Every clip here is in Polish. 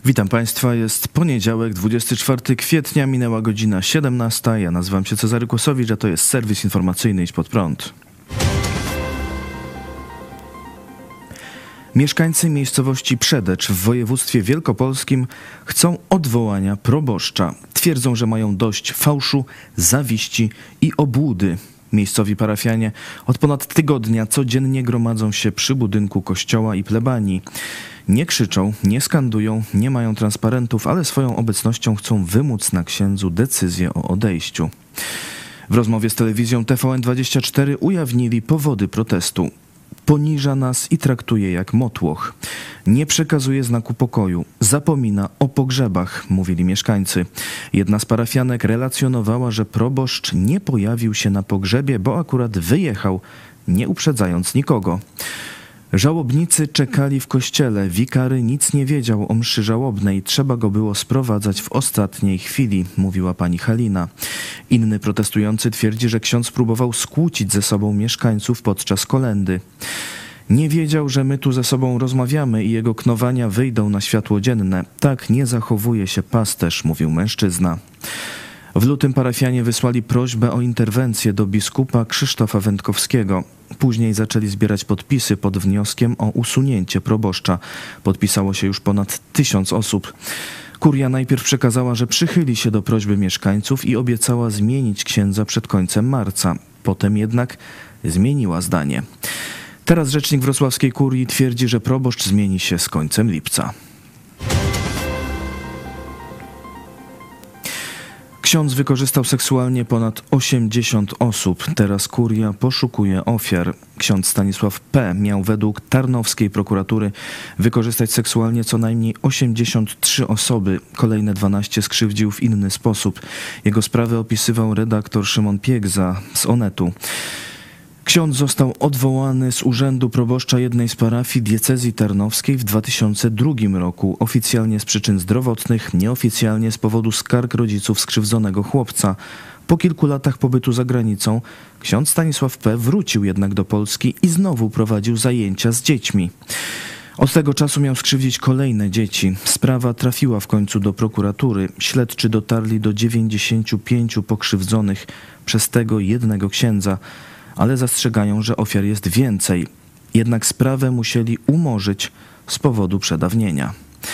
Witam Państwa, jest poniedziałek, 24 kwietnia, minęła godzina 17. Ja nazywam się Cezary Kłosowicz, a to jest serwis informacyjny Idź Pod Prąd. Mieszkańcy miejscowości Przedecz w województwie wielkopolskim chcą odwołania proboszcza. Twierdzą, że mają dość fałszu, zawiści i obłudy. Miejscowi parafianie od ponad tygodnia codziennie gromadzą się przy budynku kościoła i plebanii. Nie krzyczą, nie skandują, nie mają transparentów, ale swoją obecnością chcą wymóc na księdzu decyzję o odejściu. W rozmowie z telewizją TVN24 ujawnili powody protestu. Poniża nas i traktuje jak motłoch. Nie przekazuje znaku pokoju. Zapomina o pogrzebach, mówili mieszkańcy. Jedna z parafianek relacjonowała, że proboszcz nie pojawił się na pogrzebie, bo akurat wyjechał, nie uprzedzając nikogo. Żałobnicy czekali w kościele. Wikary nic nie wiedział o mszy żałobnej. Trzeba go było sprowadzać w ostatniej chwili, mówiła pani Halina. Inny protestujący twierdzi, że ksiądz próbował skłócić ze sobą mieszkańców podczas kolędy. Nie wiedział, że my tu ze sobą rozmawiamy i jego knowania wyjdą na światło dzienne. Tak nie zachowuje się pasterz, mówił mężczyzna. W lutym parafianie wysłali prośbę o interwencję do biskupa Krzysztofa Wędkowskiego. Później zaczęli zbierać podpisy pod wnioskiem o usunięcie proboszcza. Podpisało się już ponad 1000 osób. Kuria najpierw przekazała, że przychyli się do prośby mieszkańców i obiecała zmienić księdza przed końcem marca. Potem jednak zmieniła zdanie. Teraz rzecznik wrocławskiej kurii twierdzi, że proboszcz zmieni się z końcem lipca. Ksiądz wykorzystał seksualnie ponad 80 osób. Teraz kuria poszukuje ofiar. Ksiądz Stanisław P. miał według tarnowskiej prokuratury wykorzystać seksualnie co najmniej 83 osoby. Kolejne 12 skrzywdził w inny sposób. Jego sprawę opisywał redaktor Szymon Piegza z Onetu. Ksiądz został odwołany z urzędu proboszcza jednej z parafii diecezji tarnowskiej w 2002 roku. Oficjalnie z przyczyn zdrowotnych, nieoficjalnie z powodu skarg rodziców skrzywdzonego chłopca. Po kilku latach pobytu za granicą ksiądz Stanisław P. wrócił jednak do Polski i znowu prowadził zajęcia z dziećmi. Od tego czasu miał skrzywdzić kolejne dzieci. Sprawa trafiła w końcu do prokuratury. Śledczy dotarli do 95 pokrzywdzonych przez tego jednego księdza. Ale zastrzegają, że ofiar jest więcej. Jednak sprawę musieli umorzyć z powodu przedawnienia.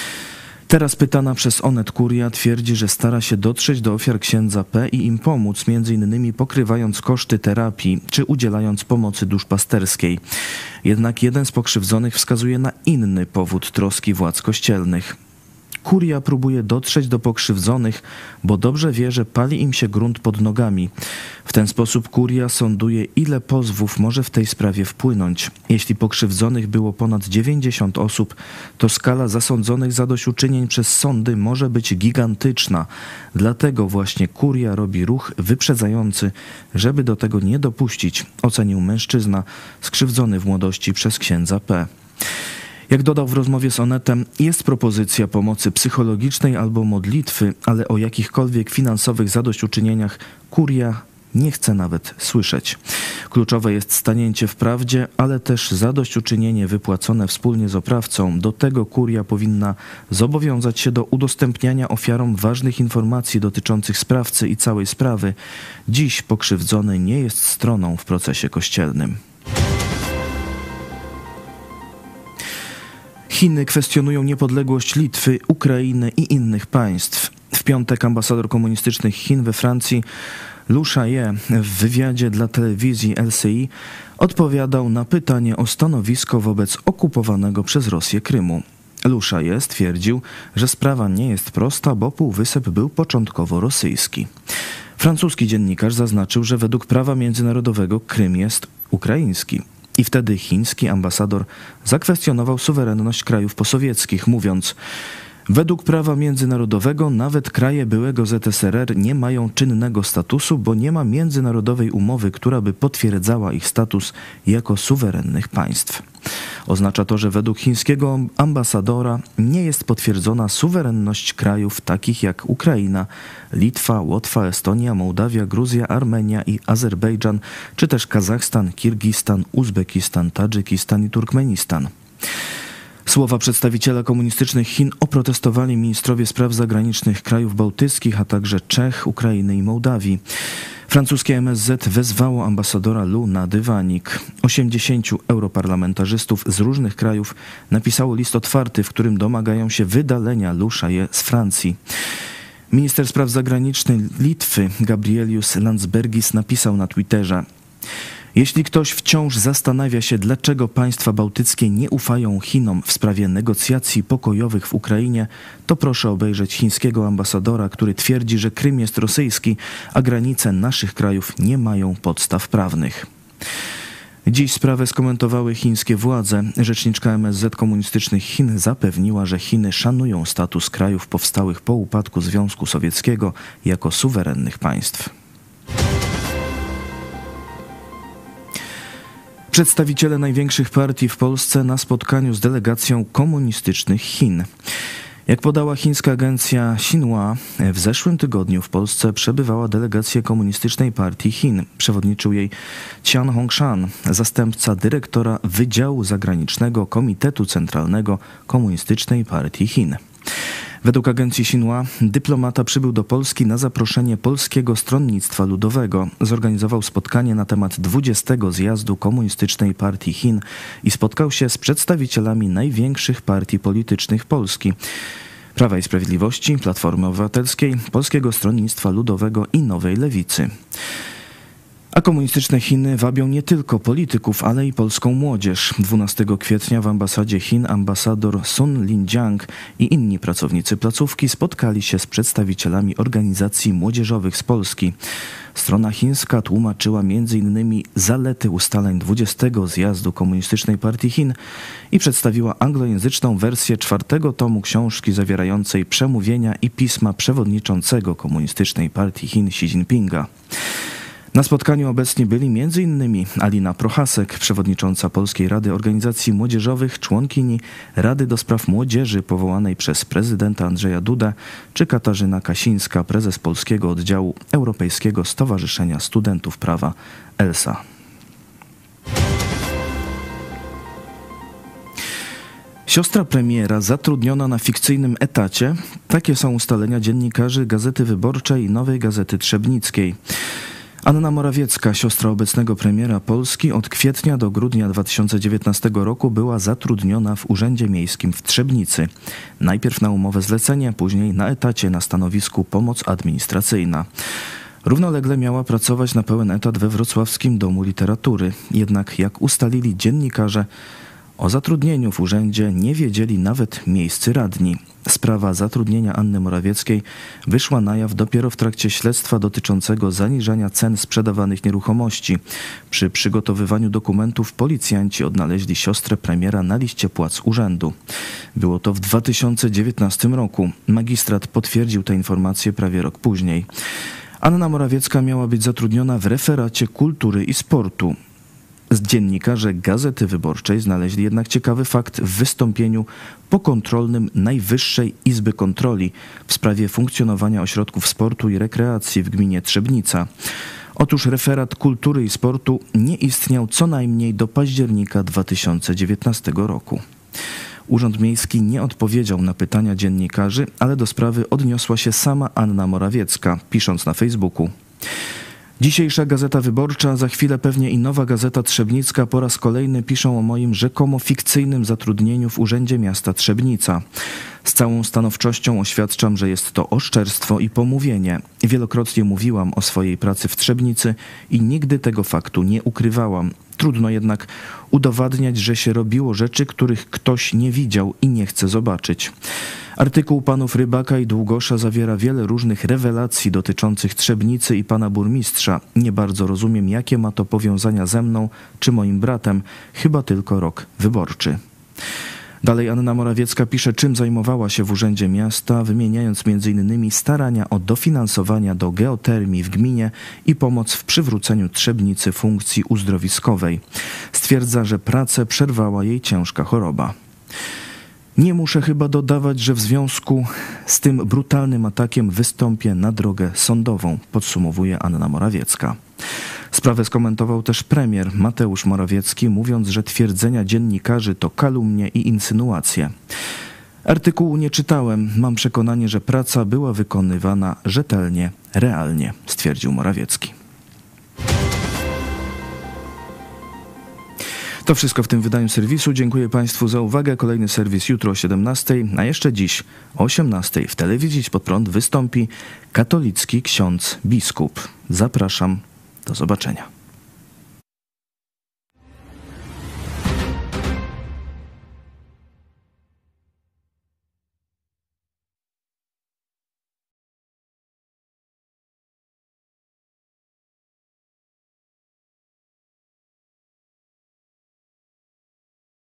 Teraz pytana przez Onet Kuria twierdzi, że stara się dotrzeć do ofiar księdza P. i im pomóc, m.in. pokrywając koszty terapii czy udzielając pomocy duszpasterskiej. Jednak jeden z pokrzywdzonych wskazuje na inny powód troski władz kościelnych. Kuria próbuje dotrzeć do pokrzywdzonych, bo dobrze wie, że pali im się grunt pod nogami. W ten sposób kuria sąduje, ile pozwów może w tej sprawie wpłynąć. Jeśli pokrzywdzonych było ponad 90 osób, to skala zasądzonych zadośćuczynień przez sądy może być gigantyczna. Dlatego właśnie kuria robi ruch wyprzedzający, żeby do tego nie dopuścić, ocenił mężczyzna skrzywdzony w młodości przez księdza P. Jak dodał w rozmowie z Onetem, jest propozycja pomocy psychologicznej albo modlitwy, ale o jakichkolwiek finansowych zadośćuczynieniach kuria nie chce nawet słyszeć. Kluczowe jest stanięcie w prawdzie, ale też zadośćuczynienie wypłacone wspólnie z oprawcą. Do tego kuria powinna zobowiązać się do udostępniania ofiarom ważnych informacji dotyczących sprawcy i całej sprawy. Dziś pokrzywdzony nie jest stroną w procesie kościelnym. Chiny kwestionują niepodległość Litwy, Ukrainy i innych państw. W piątek ambasador komunistycznych Chin we Francji Liu Shaye w wywiadzie dla telewizji LCI odpowiadał na pytanie o stanowisko wobec okupowanego przez Rosję Krymu. Liu Shaye stwierdził, że sprawa nie jest prosta, bo półwysep był początkowo rosyjski. Francuski dziennikarz zaznaczył, że według prawa międzynarodowego Krym jest ukraiński. I wtedy chiński ambasador zakwestionował suwerenność krajów posowieckich, mówiąc: według prawa międzynarodowego nawet kraje byłego ZSRR nie mają czynnego statusu, bo nie ma międzynarodowej umowy, która by potwierdzała ich status jako suwerennych państw. Oznacza to, że według chińskiego ambasadora nie jest potwierdzona suwerenność krajów takich jak Ukraina, Litwa, Łotwa, Estonia, Mołdawia, Gruzja, Armenia i Azerbejdżan, czy też Kazachstan, Kirgistan, Uzbekistan, Tadżykistan i Turkmenistan. Słowa przedstawiciela komunistycznych Chin oprotestowali ministrowie spraw zagranicznych krajów bałtyckich, a także Czech, Ukrainy i Mołdawii. Francuskie MSZ wezwało ambasadora Lu na dywanik. 80 europarlamentarzystów z różnych krajów napisało list otwarty, w którym domagają się wydalenia Lu Shaye z Francji. Minister spraw zagranicznych Litwy Gabrielius Landsbergis napisał na Twitterze: jeśli ktoś wciąż zastanawia się, dlaczego państwa bałtyckie nie ufają Chinom w sprawie negocjacji pokojowych w Ukrainie, to proszę obejrzeć chińskiego ambasadora, który twierdzi, że Krym jest rosyjski, a granice naszych krajów nie mają podstaw prawnych. Dziś sprawę skomentowały chińskie władze. Rzeczniczka MSZ komunistycznych Chin zapewniła, że Chiny szanują status krajów powstałych po upadku Związku Sowieckiego jako suwerennych państw. Przedstawiciele największych partii w Polsce na spotkaniu z delegacją komunistycznych Chin. Jak podała chińska agencja Xinhua, w zeszłym tygodniu w Polsce przebywała delegacja komunistycznej partii Chin. Przewodniczył jej Qian Hongshan, zastępca dyrektora Wydziału Zagranicznego Komitetu Centralnego Komunistycznej Partii Chin. Według agencji Xinhua dyplomata przybył do Polski na zaproszenie Polskiego Stronnictwa Ludowego. Zorganizował spotkanie na temat 20. zjazdu Komunistycznej Partii Chin i spotkał się z przedstawicielami największych partii politycznych Polski: Prawa i Sprawiedliwości, Platformy Obywatelskiej, Polskiego Stronnictwa Ludowego i Nowej Lewicy. A komunistyczne Chiny wabią nie tylko polityków, ale i polską młodzież. 12 kwietnia w ambasadzie Chin ambasador Sun Linjiang i inni pracownicy placówki spotkali się z przedstawicielami organizacji młodzieżowych z Polski. Strona chińska tłumaczyła m.in. zalety ustaleń 20. zjazdu Komunistycznej Partii Chin i przedstawiła anglojęzyczną wersję 4. tomu książki zawierającej przemówienia i pisma przewodniczącego Komunistycznej Partii Chin Xi Jinpinga. Na spotkaniu obecni byli m.in. Alina Prochasek, przewodnicząca Polskiej Rady Organizacji Młodzieżowych, członkini Rady do Spraw Młodzieży powołanej przez prezydenta Andrzeja Dudę, czy Katarzyna Kasińska, prezes Polskiego Oddziału Europejskiego Stowarzyszenia Studentów Prawa ELSA. Siostra premiera zatrudniona na fikcyjnym etacie. Takie są ustalenia dziennikarzy Gazety Wyborczej i Nowej Gazety Trzebnickiej. Anna Morawiecka, siostra obecnego premiera Polski, od kwietnia do grudnia 2019 roku była zatrudniona w Urzędzie Miejskim w Trzebnicy. Najpierw na umowę zlecenie, później na etacie na stanowisku pomoc administracyjna. Równolegle miała pracować na pełen etat we Wrocławskim Domu Literatury. Jednak, jak ustalili dziennikarze, o zatrudnieniu w urzędzie nie wiedzieli nawet miejscy radni. Sprawa zatrudnienia Anny Morawieckiej wyszła na jaw dopiero w trakcie śledztwa dotyczącego zaniżania cen sprzedawanych nieruchomości. Przy przygotowywaniu dokumentów policjanci odnaleźli siostrę premiera na liście płac urzędu. Było to w 2019 roku. Magistrat potwierdził tę informację prawie rok później. Anna Morawiecka miała być zatrudniona w referacie kultury i sportu. Dziennikarze Gazety Wyborczej znaleźli jednak ciekawy fakt w wystąpieniu pokontrolnym Najwyższej Izby Kontroli w sprawie funkcjonowania ośrodków sportu i rekreacji w gminie Trzebnica. Otóż referat kultury i sportu nie istniał co najmniej do października 2019 roku. Urząd Miejski nie odpowiedział na pytania dziennikarzy, ale do sprawy odniosła się sama Anna Morawiecka, pisząc na Facebooku: Dzisiejsza Gazeta Wyborcza, za chwilę pewnie i Nowa Gazeta Trzebnicka po raz kolejny piszą o moim rzekomo fikcyjnym zatrudnieniu w Urzędzie Miasta Trzebnica. Z całą stanowczością oświadczam, że jest to oszczerstwo i pomówienie. Wielokrotnie mówiłam o swojej pracy w Trzebnicy i nigdy tego faktu nie ukrywałam. Trudno jednak udowadniać, że się robiło rzeczy, których ktoś nie widział i nie chce zobaczyć. Artykuł panów Rybaka i Długosza zawiera wiele różnych rewelacji dotyczących Trzebnicy i pana burmistrza. Nie bardzo rozumiem, jakie ma to powiązania ze mną czy moim bratem. Chyba tylko rok wyborczy. Dalej Anna Morawiecka pisze, czym zajmowała się w Urzędzie Miasta, wymieniając m.in. starania o dofinansowania do geotermii w gminie i pomoc w przywróceniu Trzebnicy funkcji uzdrowiskowej. Stwierdza, że pracę przerwała jej ciężka choroba. Nie muszę chyba dodawać, że w związku z tym brutalnym atakiem wystąpię na drogę sądową, podsumowuje Anna Morawiecka. Sprawę skomentował też premier Mateusz Morawiecki, mówiąc, że twierdzenia dziennikarzy to kalumnie i insynuacje. Artykułu nie czytałem. Mam przekonanie, że praca była wykonywana rzetelnie, realnie, stwierdził Morawiecki. To wszystko w tym wydaniu serwisu. Dziękuję Państwu za uwagę. Kolejny serwis jutro o 17:00, a jeszcze dziś o 18:00 w telewizji Idź Pod Prąd wystąpi katolicki ksiądz biskup. Zapraszam. Do zobaczenia.